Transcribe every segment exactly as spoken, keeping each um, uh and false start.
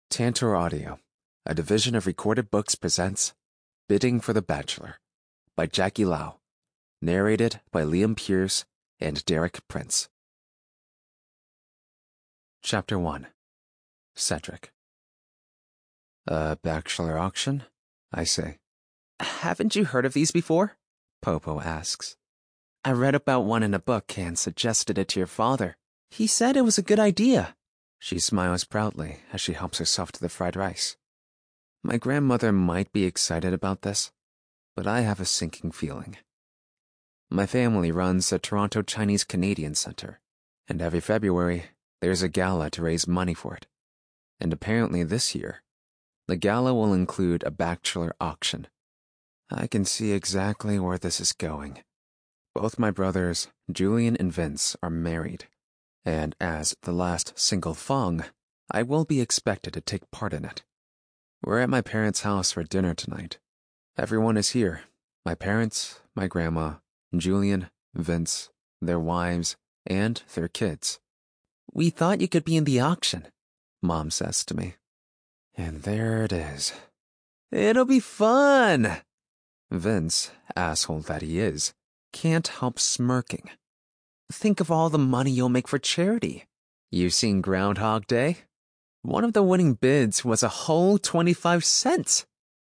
Tantor Audio, a division of Recorded Books, presents Bidding for the Bachelor by Jackie Lau, narrated by Liam Pierce and Derek Prince. Chapter one. Cedric. A bachelor auction? I say. Haven't you heard of these before? Popo asks. I read about one in a book and suggested it to your father. He said it was a good idea. She smiles proudly as she helps herself to the fried rice. My grandmother might be excited about this, but I have a sinking feeling. My family runs the Toronto Chinese Canadian Center, and every February there's a gala to raise money for it. And apparently this year, the gala will include a bachelor auction. I can see exactly where this is going. Both my brothers, Julian and Vince, are married, and as the last single Fong, I will be expected to take part in it. We're at my parents' house for dinner tonight. Everyone is here. My parents, my grandma, Julian, Vince, their wives, and their kids. We thought you could be in the auction, Mom says to me. And there it is. It'll be fun. Vince, asshole that he is, can't help smirking. Think of all the money you'll make for charity. You've seen Groundhog Day? One of the winning bids was a whole twenty-five cents.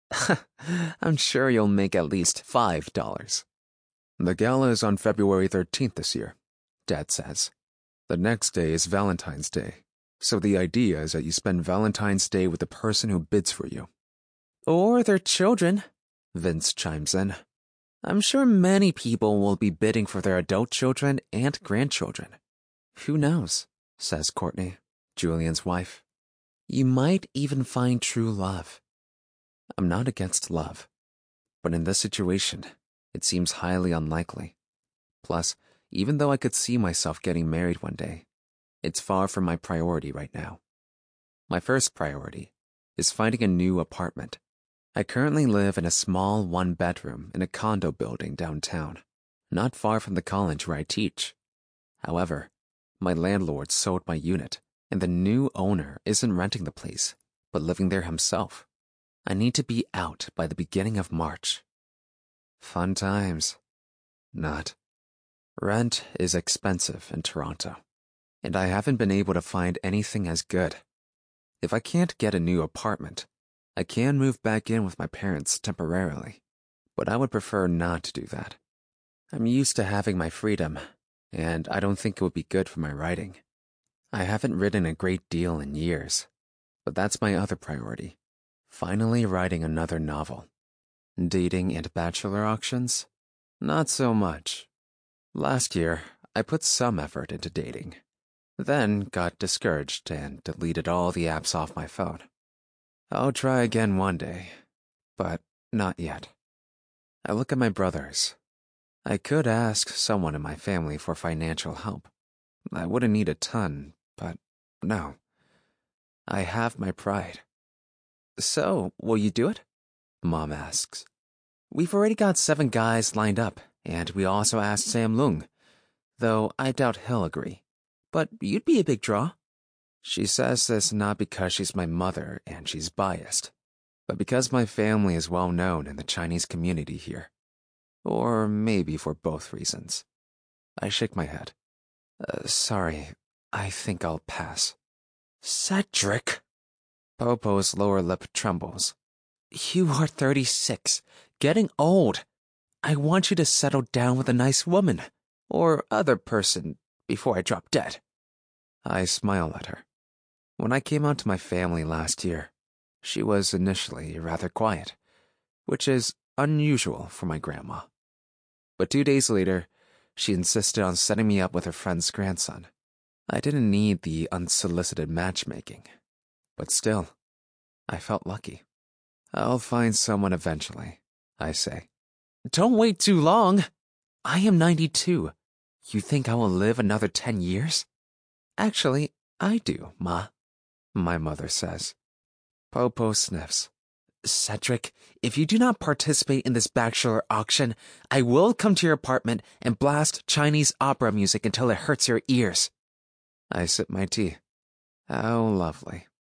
I'm sure you'll make at least five dollars. The gala is on February thirteenth this year, Dad says. The next day is Valentine's Day, so the idea is that you spend Valentine's Day with the person who bids for you. Or their children, Vince chimes in. I'm sure many people will be bidding for their adult children and grandchildren. Who knows, says Courtney, Julian's wife. You might even find true love. I'm not against love, but in this situation, it seems highly unlikely. Plus, even though I could see myself getting married one day, it's far from my priority right now. My first priority is finding a new apartment. I currently live in a small one-bedroom in a condo building downtown, not far from the college where I teach. However, my landlord sold my unit, and the new owner isn't renting the place, but living there himself. I need to be out by the beginning of March. Fun times. Not. Rent is expensive in Toronto, and I haven't been able to find anything as good. If I can't get a new apartment, I can move back in with my parents temporarily, but I would prefer not to do that. I'm used to having my freedom, and I don't think it would be good for my writing. I haven't written a great deal in years, but that's my other priority. Finally writing another novel. Dating and bachelor auctions? Not so much. Last year, I put some effort into dating, then got discouraged and deleted all the apps off my phone. I'll try again one day, but not yet. I look at my brothers. I could ask someone in my family for financial help. I wouldn't need a ton, but no. I have my pride. So, will you do it? Mom asks. We've already got seven guys lined up, and we also asked Sam Lung, though I doubt he'll agree. But you'd be a big draw. She says this not because she's my mother and she's biased, but because my family is well known in the Chinese community here. Or maybe for both reasons. I shake my head. Uh, sorry, I think I'll pass. Cedric! Popo's lower lip trembles. You are thirty-six, getting old. I want you to settle down with a nice woman, or other person, before I drop dead. I smile at her. When I came out to my family last year, she was initially rather quiet, which is unusual for my grandma. But two days later, she insisted on setting me up with her friend's grandson. I didn't need the unsolicited matchmaking, but still, I felt lucky. I'll find someone eventually, I say. Don't wait too long. I am ninety-two. You think I will live another ten years? Actually, I do, Ma, my mother says. Popo sniffs. Cedric, if you do not participate in this bachelor auction, I will come to your apartment and blast Chinese opera music until it hurts your ears. I sip my tea. How lovely.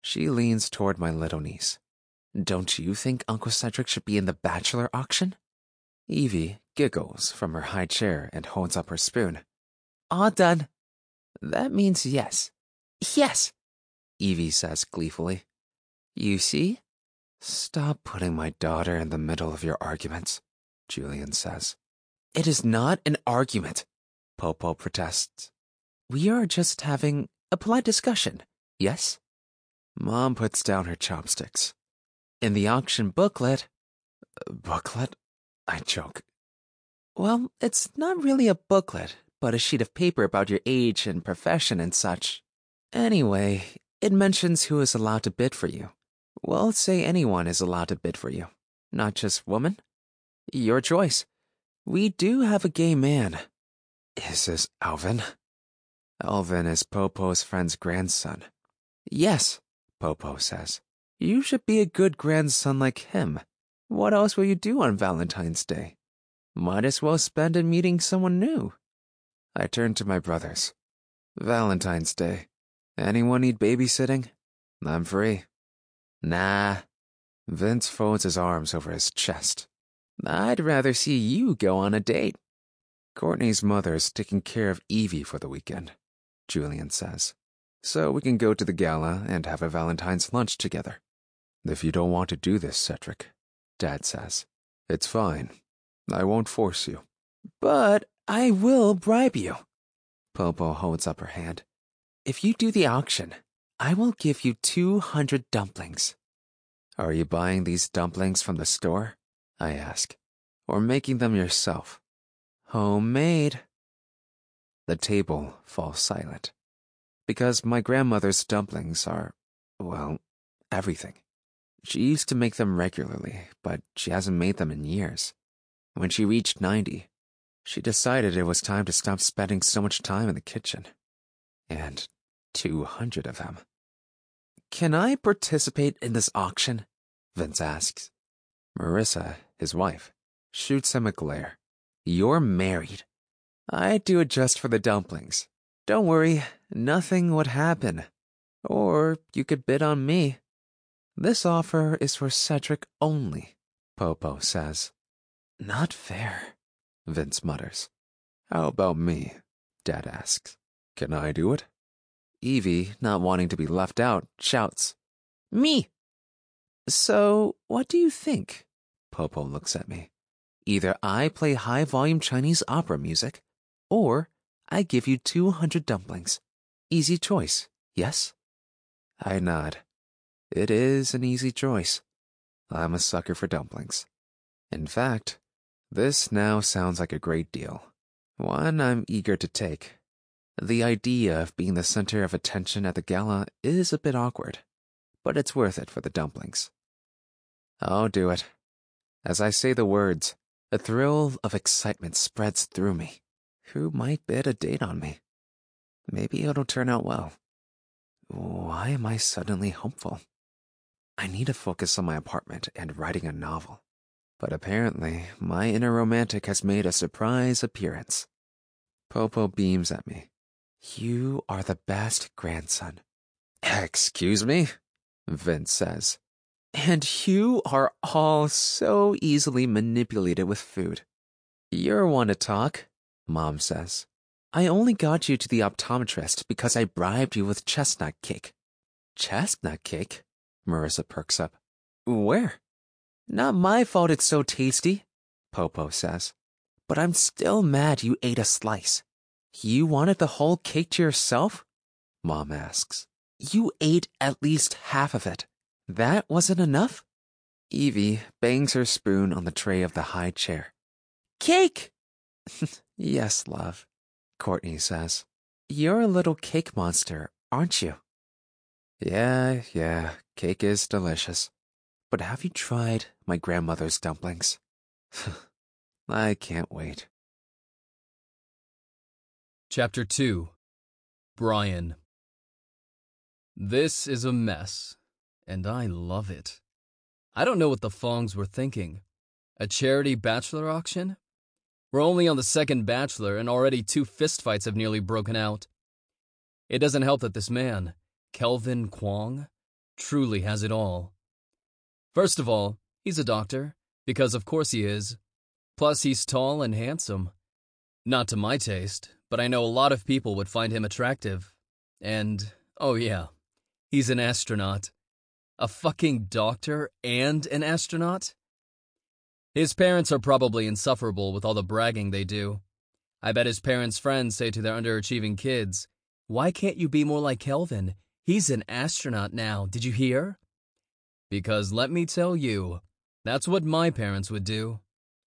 She leans toward my little niece. Don't you think Uncle Cedric should be in the bachelor auction? Evie giggles from her high chair and holds up her spoon. All done. That means yes. Yes, Evie says gleefully. You see? Stop putting my daughter in the middle of your arguments, Julian says. It is not an argument, Popo protests. We are just having a polite discussion, yes? Mom puts down her chopsticks. In the auction booklet... Booklet? I joke. Well, it's not really a booklet, but a sheet of paper about your age and profession and such. Anyway, it mentions who is allowed to bid for you. Well, say anyone is allowed to bid for you, not just women. Your choice. We do have a gay man. Is this Alvin? Alvin is Popo's friend's grandson. Yes, Popo says. You should be a good grandson like him. What else will you do on Valentine's Day? Might as well spend it meeting someone new. I turn to my brothers. Valentine's Day. Anyone need babysitting? I'm free. Nah. Vince folds his arms over his chest. I'd rather see you go on a date. Courtney's mother's taking care of Evie for the weekend, Julian says. So we can go to the gala and have a Valentine's lunch together. If you don't want to do this, Cedric, Dad says, it's fine. I won't force you. But I will bribe you. Popo holds up her hand. If you do the auction, I will give you two hundred dumplings. Are you buying these dumplings from the store? I ask. Or making them yourself? Homemade. The table falls silent. Because my grandmother's dumplings are, well, everything. She used to make them regularly, but she hasn't made them in years. When she reached ninety, she decided it was time to stop spending so much time in the kitchen. And two hundred of them. Can I participate in this auction? Vince asks. Marissa, his wife, shoots him a glare. You're married. I do it just for the dumplings. Don't worry, nothing would happen. Or you could bid on me. This offer is for Cedric only, Popo says. Not fair, Vince mutters. How about me? Dad asks. Can I do it? Evie, not wanting to be left out, shouts. Me! So, what do you think? Popo looks at me. Either I play high-volume Chinese opera music, or I give you two hundred dumplings. Easy choice, yes? I nod. It is an easy choice. I'm a sucker for dumplings. In fact, this now sounds like a great deal. One I'm eager to take. The idea of being the center of attention at the gala is a bit awkward, but it's worth it for the dumplings. I'll do it. As I say the words, a thrill of excitement spreads through me. Who might bid a date on me? Maybe it'll turn out well. Why am I suddenly hopeful? I need to focus on my apartment and writing a novel. But apparently, my inner romantic has made a surprise appearance. Popo beams at me. You are the best grandson. Excuse me? Vince says. And you are all so easily manipulated with food. You're one to talk, Mom says. I only got you to the optometrist because I bribed you with chestnut cake. Chestnut cake? Marissa perks up. Where? Not my fault it's so tasty, Popo says. But I'm still mad you ate a slice. You wanted the whole cake to yourself? Mom asks. You ate at least half of it. That wasn't enough? Evie bangs her spoon on the tray of the high chair. Cake! Yes, love, Courtney says. You're a little cake monster, aren't you? Yeah, yeah, cake is delicious. But have you tried my grandmother's dumplings? I can't wait. Chapter two. Brian. This is a mess, and I love it. I don't know what the Fongs were thinking. A charity bachelor auction? We're only on the second bachelor, and already two fistfights have nearly broken out. It doesn't help that this man, Kelvin Kwong, truly has it all. First of all, he's a doctor, because of course he is. Plus, he's tall and handsome. Not to my taste, but I know a lot of people would find him attractive. And, oh yeah, he's an astronaut. A fucking doctor and an astronaut? His parents are probably insufferable with all the bragging they do. I bet his parents' friends say to their underachieving kids, "Why can't you be more like Kelvin? He's an astronaut now, did you hear?" Because let me tell you, that's what my parents would do.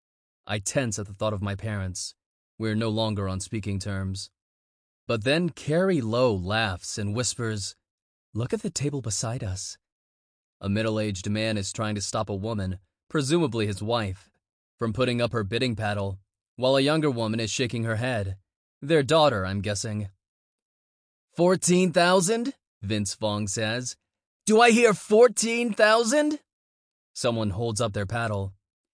I tense at the thought of my parents. We're no longer on speaking terms. But then Carrie Lowe laughs and whispers, "Look at the table beside us." A middle-aged man is trying to stop a woman, presumably his wife, from putting up her bidding paddle, while a younger woman is shaking her head. Their daughter, I'm guessing. Fourteen thousand? Vince Vaughn says. Do I hear fourteen thousand? Someone holds up their paddle.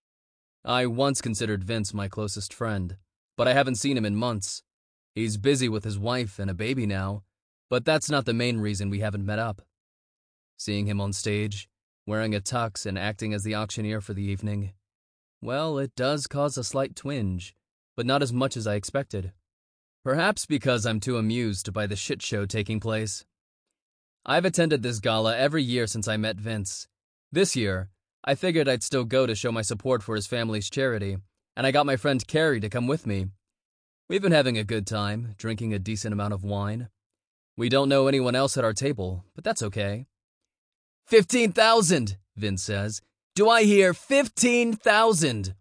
I once considered Vince my closest friend, but I haven't seen him in months. He's busy with his wife and a baby now, but that's not the main reason we haven't met up. Seeing him on stage, wearing a tux and acting as the auctioneer for the evening, well, it does cause a slight twinge, but not as much as I expected. Perhaps because I'm too amused by the shit show taking place. I've attended this gala every year since I met Vince. This year, I figured I'd still go to show my support for his family's charity, and I got my friend Carrie to come with me. We've been having a good time, drinking a decent amount of wine. We don't know anyone else at our table, but that's okay. Fifteen thousand, Vince says. Do I hear fifteen thousand?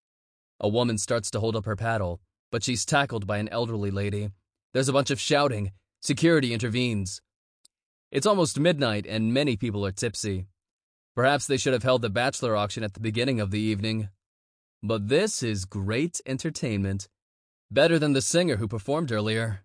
A woman starts to hold up her paddle, but she's tackled by an elderly lady. There's a bunch of shouting. Security intervenes. It's almost midnight and many people are tipsy. Perhaps they should have held the bachelor auction at the beginning of the evening. But this is great entertainment. Better than the singer who performed earlier.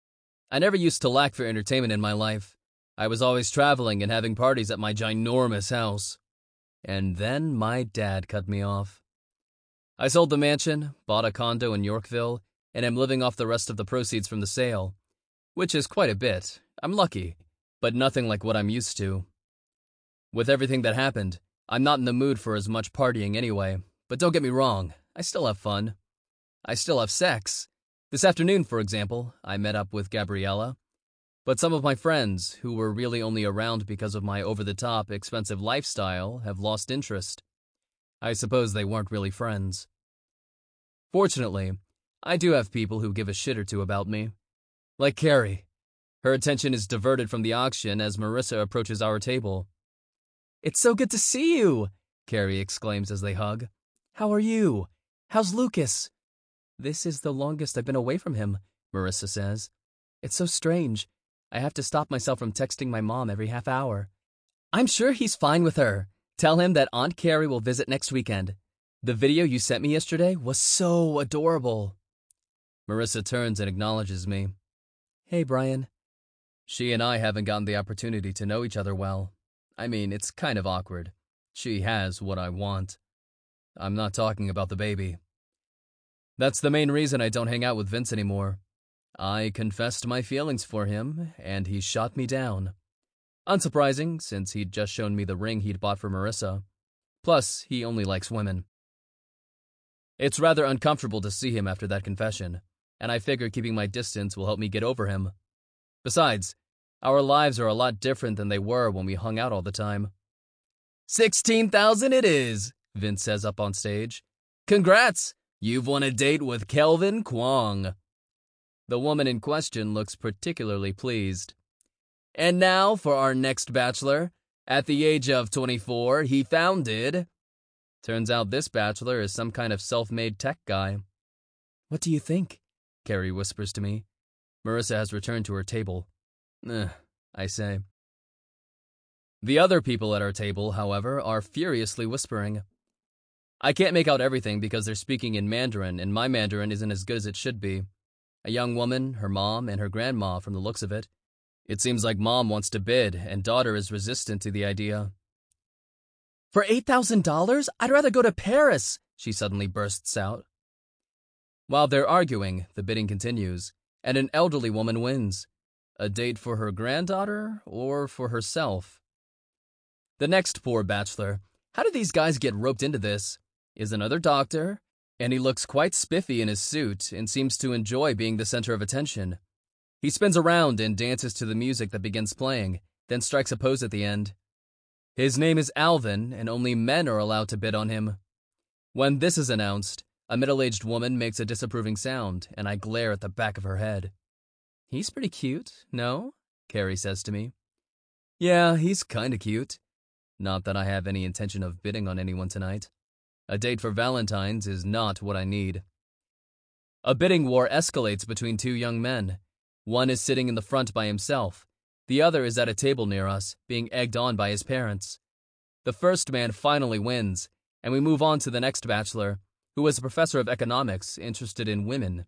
I never used to lack for entertainment in my life. I was always traveling and having parties at my ginormous house. And then my dad cut me off. I sold the mansion, bought a condo in Yorkville, and am living off the rest of the proceeds from the sale. Which is quite a bit. I'm lucky, but nothing like what I'm used to. With everything that happened, I'm not in the mood for as much partying anyway. But don't get me wrong, I still have fun. I still have sex. This afternoon, for example, I met up with Gabriella. But some of my friends, who were really only around because of my over-the-top, expensive lifestyle, have lost interest. I suppose they weren't really friends. Fortunately, I do have people who give a shit or two about me. Like Carrie. Her attention is diverted from the auction as Marissa approaches our table. It's so good to see you, Carrie exclaims as they hug. How are you? How's Lucas? This is the longest I've been away from him, Marissa says. It's so strange. I have to stop myself from texting my mom every half hour. I'm sure he's fine with her. Tell him that Aunt Carrie will visit next weekend. The video you sent me yesterday was so adorable. Marissa turns and acknowledges me. Hey, Brian. She and I haven't gotten the opportunity to know each other well. I mean, it's kind of awkward. She has what I want. I'm not talking about the baby. That's the main reason I don't hang out with Vince anymore. I confessed my feelings for him, and he shot me down. Unsurprising, since he'd just shown me the ring he'd bought for Marissa. Plus, he only likes women. It's rather uncomfortable to see him after that confession, and I figure keeping my distance will help me get over him. Besides, our lives are a lot different than they were when we hung out all the time. Sixteen thousand it is, Vince says up on stage. Congrats! You've won a date with Kelvin Kwong. The woman in question looks particularly pleased. And now for our next bachelor. At the age of twenty-four, he founded... Turns out this bachelor is some kind of self-made tech guy. What do you think? Carrie whispers to me. Marissa has returned to her table. Eh, I say. The other people at our table, however, are furiously whispering. I can't make out everything because they're speaking in Mandarin, and my Mandarin isn't as good as it should be. A young woman, her mom, and her grandma from the looks of it. It seems like mom wants to bid, and daughter is resistant to the idea. For eight thousand dollars? I'd rather go to Paris, she suddenly bursts out. While they're arguing, the bidding continues, and an elderly woman wins. A date for her granddaughter or for herself? The next poor bachelor, how did these guys get roped into this, is another doctor, and he looks quite spiffy in his suit and seems to enjoy being the center of attention. He spins around and dances to the music that begins playing, then strikes a pose at the end. His name is Alvin, and only men are allowed to bid on him. When this is announced, a middle-aged woman makes a disapproving sound, and I glare at the back of her head. "He's pretty cute, no?" Carrie says to me. "Yeah, he's kinda cute. Not that I have any intention of bidding on anyone tonight. A date for Valentine's is not what I need." A bidding war escalates between two young men. One is sitting in the front by himself. The other is at a table near us, being egged on by his parents. The first man finally wins, and we move on to the next bachelor, who is a professor of economics interested in women.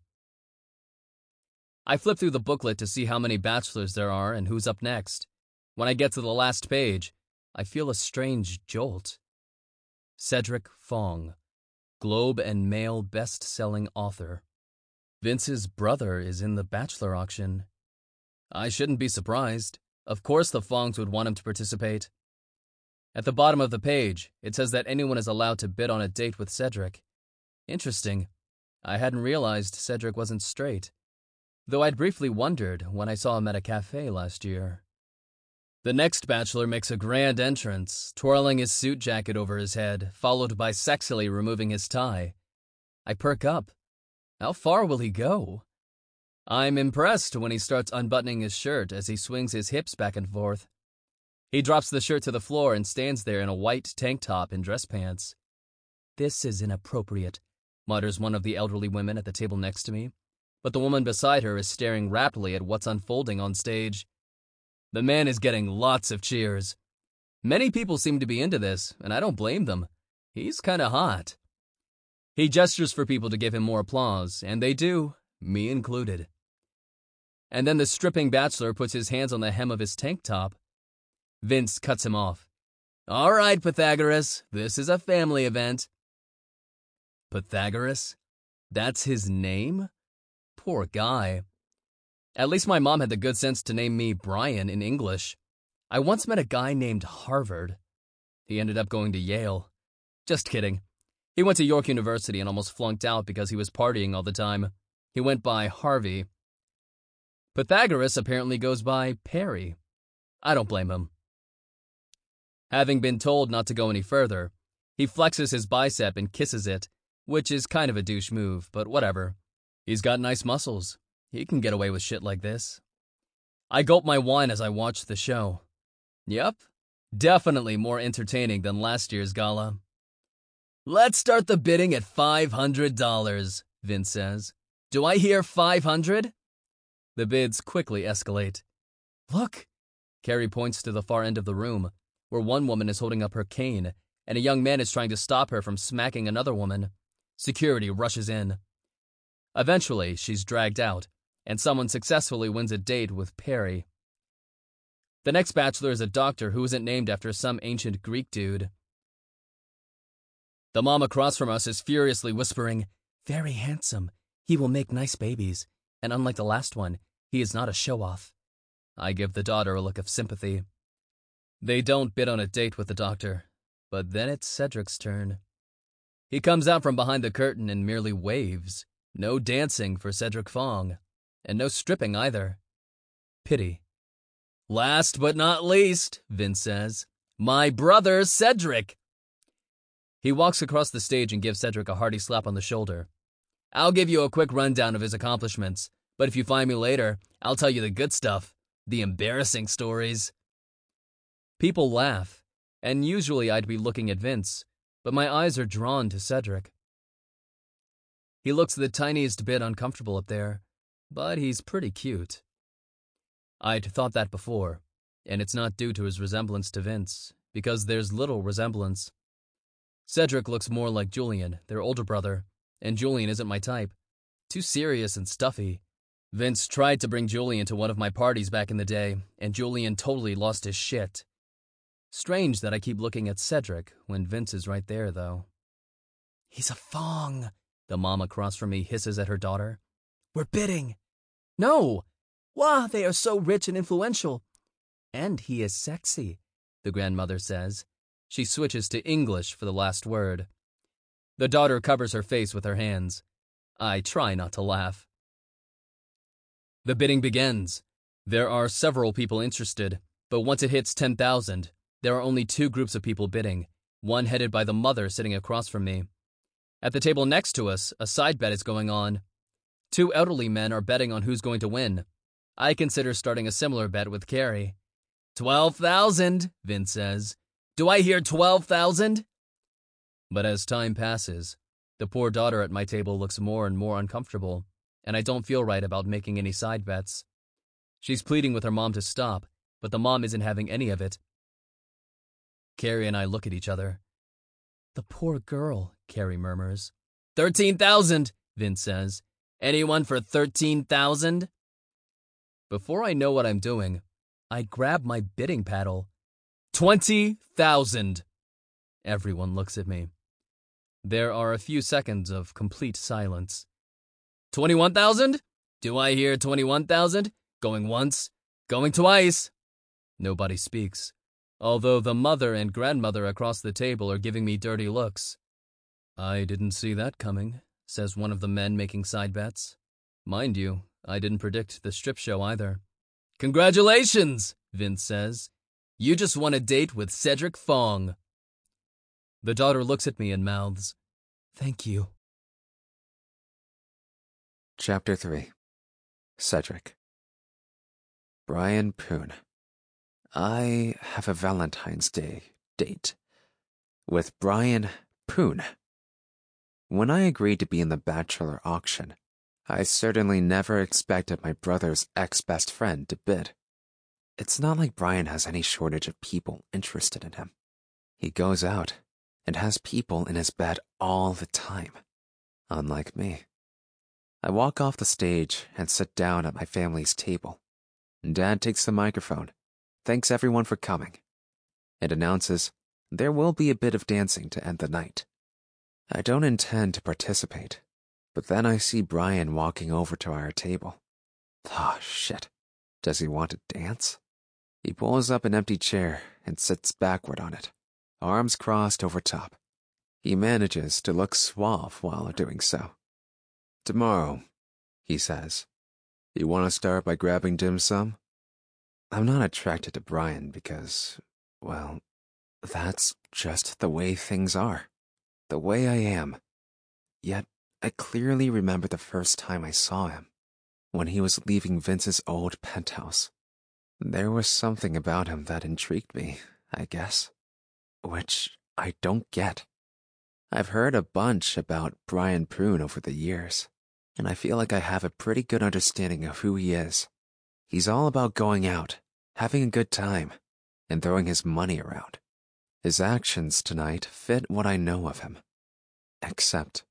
I flip through the booklet to see how many bachelors there are and who's up next. When I get to the last page, I feel a strange jolt. Cedric Fong, Globe and Mail best-selling author. Vince's brother is in the bachelor auction. I shouldn't be surprised. Of course the Fongs would want him to participate. At the bottom of the page, it says that anyone is allowed to bid on a date with Cedric. Interesting. I hadn't realized Cedric wasn't straight, though I'd briefly wondered when I saw him at a cafe last year. The next bachelor makes a grand entrance, twirling his suit jacket over his head, followed by sexily removing his tie. I perk up. How far will he go? I'm impressed when he starts unbuttoning his shirt as he swings his hips back and forth. He drops the shirt to the floor and stands there in a white tank top and dress pants. "This is inappropriate," mutters one of the elderly women at the table next to me, but the woman beside her is staring raptly at what's unfolding on stage. The man is getting lots of cheers. Many people seem to be into this, and I don't blame them. He's kinda hot. He gestures for people to give him more applause, and they do, me included. And then the stripping bachelor puts his hands on the hem of his tank top. Vince cuts him off. "All right, Pythagoras, this is a family event." Pythagoras? That's his name? Poor guy. At least my mom had the good sense to name me Brian in English. I once met a guy named Harvard. He ended up going to Yale. Just kidding. He went to York University and almost flunked out because he was partying all the time. He went by Harvey. Pythagoras apparently goes by Perry. I don't blame him. Having been told not to go any further, he flexes his bicep and kisses it, which is kind of a douche move, but whatever. He's got nice muscles. He can get away with shit like this. I gulp my wine as I watch the show. Yep, definitely more entertaining than last year's gala. "Let's start the bidding at five hundred dollars, Vince says. "Do I hear five hundred? The bids quickly escalate. "Look!" Carrie points to the far end of the room, where one woman is holding up her cane, and a young man is trying to stop her from smacking another woman. Security rushes in. Eventually, she's dragged out, and someone successfully wins a date with Perry. The next bachelor is a doctor who isn't named after some ancient Greek dude. The mom across from us is furiously whispering, "Very handsome. He will make nice babies. And unlike the last one, he is not a show-off." I give the daughter a look of sympathy. They don't bid on a date with the doctor, but then it's Cedric's turn. He comes out from behind the curtain and merely waves. No dancing for Cedric Fong, and no stripping either. Pity. "Last but not least," Vince says, "my brother Cedric." He walks across the stage and gives Cedric a hearty slap on the shoulder. "I'll give you a quick rundown of his accomplishments, but if you find me later, I'll tell you the good stuff, the embarrassing stories." People laugh, and usually I'd be looking at Vince, but my eyes are drawn to Cedric. He looks the tiniest bit uncomfortable up there, but he's pretty cute. I'd thought that before, and it's not due to his resemblance to Vince, because there's little resemblance. Cedric looks more like Julian, their older brother, and Julian isn't my type. Too serious and stuffy. Vince tried to bring Julian to one of my parties back in the day, and Julian totally lost his shit. Strange that I keep looking at Cedric when Vince is right there, though. "He's a Fong," the mom across from me hisses at her daughter. "We're bidding." "No! Wah, they are so rich and influential. And he is sexy. the grandmother says. She switches to English for the last word. The daughter covers her face with her hands. I try not to laugh. The bidding begins. There are several people interested, but once it hits ten thousand, there are only two groups of people bidding, one headed by the mother sitting across from me. At the table next to us, a side bet is going on. Two elderly men are betting on who's going to win. I consider starting a similar bet with Carrie. Twelve thousand, Vince says. Do I hear twelve thousand? But as time passes, the poor daughter at my table looks more and more uncomfortable, and I don't feel right about making any side bets. She's pleading with her mom to stop, but the mom isn't having any of it. Carrie and I look at each other. The poor girl, Carrie murmurs. Thirteen thousand, Vince says. Anyone for thirteen thousand? Before I know what I'm doing, I grab my bidding paddle. Twenty thousand. Everyone looks at me. There are a few seconds of complete silence. Twenty-one thousand? Do I hear twenty-one thousand? Going once, going twice. Nobody speaks, although the mother and grandmother across the table are giving me dirty looks. I didn't see that coming, says one of the men making side bets. Mind you, I didn't predict the strip show either. Congratulations, Vince says. You just won a date with Cedric Fong. The daughter looks at me and mouths, Thank you. Chapter three. Cedric. Brian Poon. I have a Valentine's Day date with Brian Poon. When I agreed to be in the bachelor auction, I certainly never expected my brother's ex-best friend to bid. It's not like Brian has any shortage of people interested in him. He goes out and has people in his bed all the time, unlike me. I walk off the stage and sit down at my family's table. Dad takes the microphone, thanks everyone for coming, and announces there will be a bit of dancing to end the night. I don't intend to participate, but then I see Brian walking over to our table. Oh, shit. Does he want to dance? He pulls up an empty chair and sits backward on it, arms crossed over top. He manages to look suave while doing so. Tomorrow, he says. You want to start by grabbing dim sum? I'm not attracted to Brian because, well, that's just the way things are. The way I am. Yet, I clearly remember the first time I saw him, when he was leaving Vince's old penthouse. There was something about him that intrigued me, I guess, which I don't get. I've heard a bunch about Brian Poon over the years, and I feel like I have a pretty good understanding of who he is. He's all about going out, having a good time, and throwing his money around. His actions tonight fit what I know of him. Except,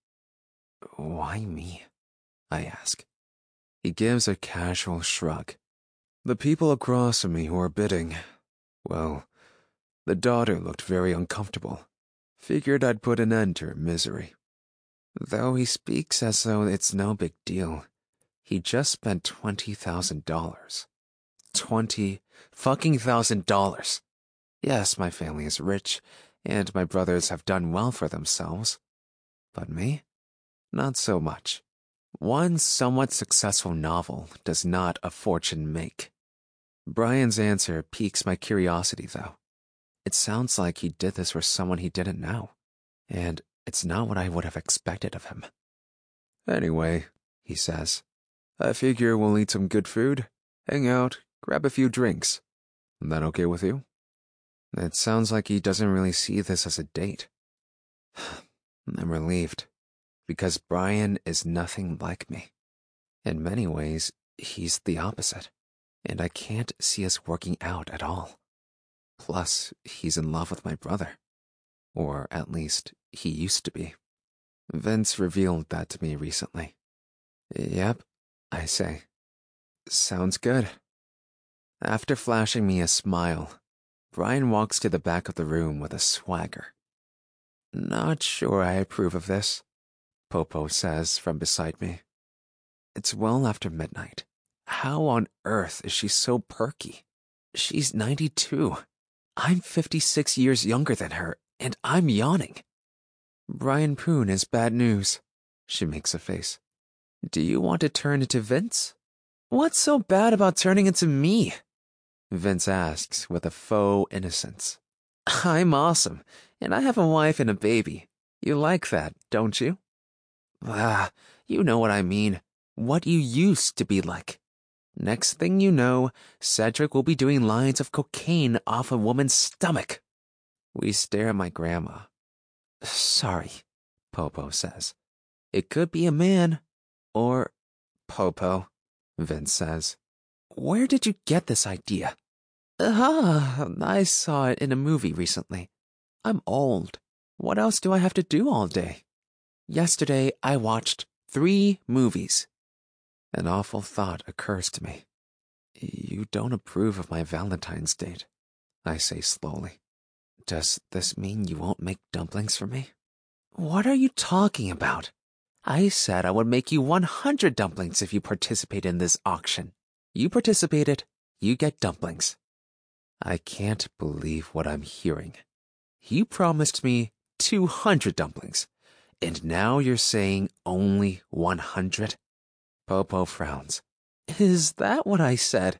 why me? I ask. He gives a casual shrug. The people across from me who are bidding, well, the daughter looked very uncomfortable. Figured I'd put an end to her misery. Though he speaks as though it's no big deal, he just spent twenty thousand dollars. Twenty fucking thousand dollars. Yes, my family is rich, and my brothers have done well for themselves. But me? Not so much. One somewhat successful novel does not a fortune make. Brian's answer piques my curiosity, though. It sounds like he did this for someone he didn't know, and it's not what I would have expected of him. Anyway, he says, I figure we'll eat some good food, hang out, grab a few drinks. That okay with you? It sounds like he doesn't really see this as a date. I'm relieved, because Brian is nothing like me. In many ways, he's the opposite, and I can't see us working out at all. Plus, he's in love with my brother. Or at least, he used to be. Vince revealed that to me recently. Yep, I say. Sounds good. After flashing me a smile, Brian walks to the back of the room with a swagger. Not sure I approve of this, Popo says from beside me. It's well after midnight. How on earth is she so perky? She's ninety-two. I'm fifty-six years younger than her, and I'm yawning. Brian Poon is bad news. She makes a face. Do you want to turn into Vince? What's so bad about turning into me? Vince asks with a faux innocence. I'm awesome, and I have a wife and a baby. You like that, don't you? Ah, you know what I mean. What you used to be like. Next thing you know, Cedric will be doing lines of cocaine off a woman's stomach. We stare at my grandma. Sorry, Popo says. It could be a man, or Popo, Vince says. Where did you get this idea? Ah, I saw it in a movie recently. I'm old. What else do I have to do all day? Yesterday, I watched three movies. An awful thought occurs to me. You don't approve of my Valentine's date, I say slowly. Does this mean you won't make dumplings for me? What are you talking about? I said I would make you one hundred dumplings if you participate in this auction. You participated, you get dumplings. I can't believe what I'm hearing. You promised me two hundred dumplings, and now you're saying only one hundred? Popo frowns. Is that what I said?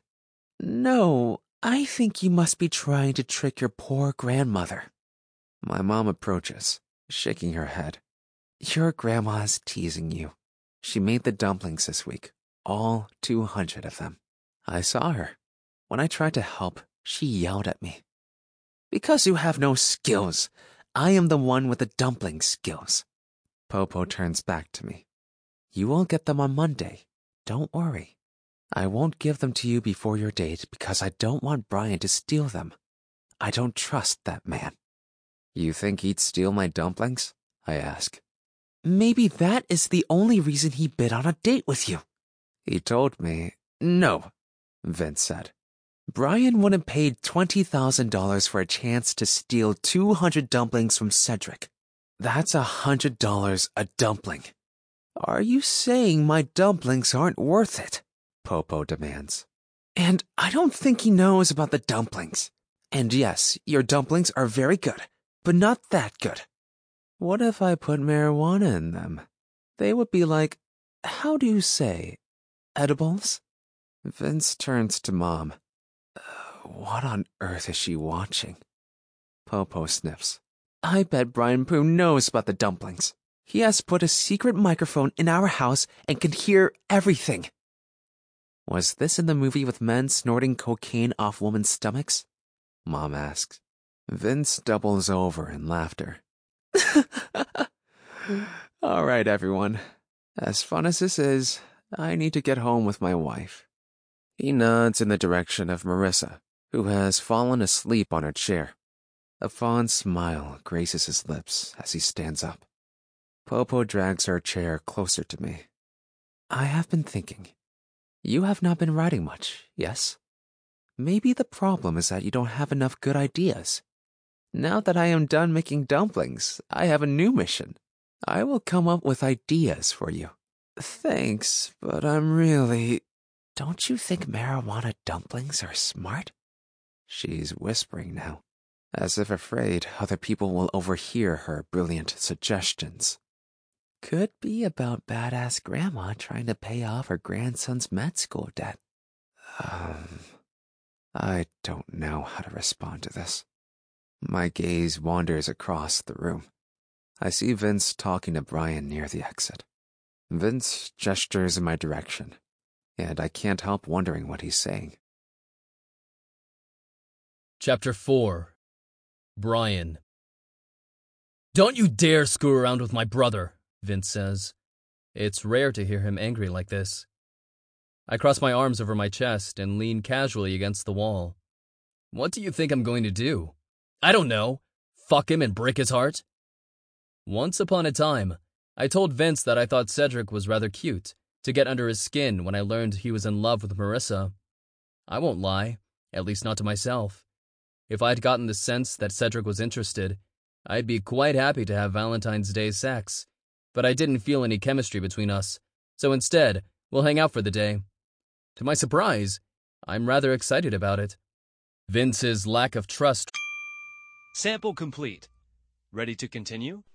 No, I think you must be trying to trick your poor grandmother. My mom approaches, shaking her head. Your grandma's teasing you. She made the dumplings this week, all two hundred of them. I saw her. When I tried to help, she yelled at me. Because you have no skills. I am the one with the dumpling skills. Popo turns back to me. You will get them on Monday. Don't worry. I won't give them to you before your date because I don't want Brian to steal them. I don't trust that man. You think he'd steal my dumplings? I ask. Maybe that is the only reason he bid on a date with you. He told me... No, Vince said. Brian wouldn't pay twenty thousand dollars for a chance to steal two hundred dumplings from Cedric. That's a one hundred dollars a dumpling. Are you saying my dumplings aren't worth it? Popo demands. And I don't think he knows about the dumplings. And yes, your dumplings are very good, but not that good. What if I put marijuana in them? They would be like, how do you say, edibles? Vince turns to Mom. Uh, what on earth is she watching? Popo sniffs. I bet Brian Poon knows about the dumplings. He has put a secret microphone in our house and can hear everything. Was this in the movie with men snorting cocaine off women's stomachs? Mom asks. Vince doubles over in laughter. All right, everyone. As fun as this is, I need to get home with my wife. He nods in the direction of Marissa, who has fallen asleep on her chair. A fond smile graces his lips as he stands up. Popo drags her chair closer to me. I have been thinking. You have not been writing much, yes? Maybe the problem is that you don't have enough good ideas. Now that I am done making dumplings, I have a new mission. I will come up with ideas for you. Thanks, but I'm really... Don't you think marijuana dumplings are smart? She's whispering now, as if afraid other people will overhear her brilliant suggestions. Could be about badass grandma trying to pay off her grandson's med school debt. Um, I don't know how to respond to this. My gaze wanders across the room. I see Vince talking to Brian near the exit. Vince gestures in my direction, and I can't help wondering what he's saying. Chapter four. Brian. Don't you dare screw around with my brother, Vince says. It's rare to hear him angry like this. I cross my arms over my chest and lean casually against the wall. What do you think I'm going to do? I don't know. Fuck him and break his heart? Once upon a time, I told Vince that I thought Cedric was rather cute to get under his skin when I learned he was in love with Marissa. I won't lie, at least not to myself. If I'd gotten the sense that Cedric was interested, I'd be quite happy to have Valentine's Day sex, but I didn't feel any chemistry between us, so instead, we'll hang out for the day. To my surprise, I'm rather excited about it. Vince's lack of trust Sample complete. Ready to continue?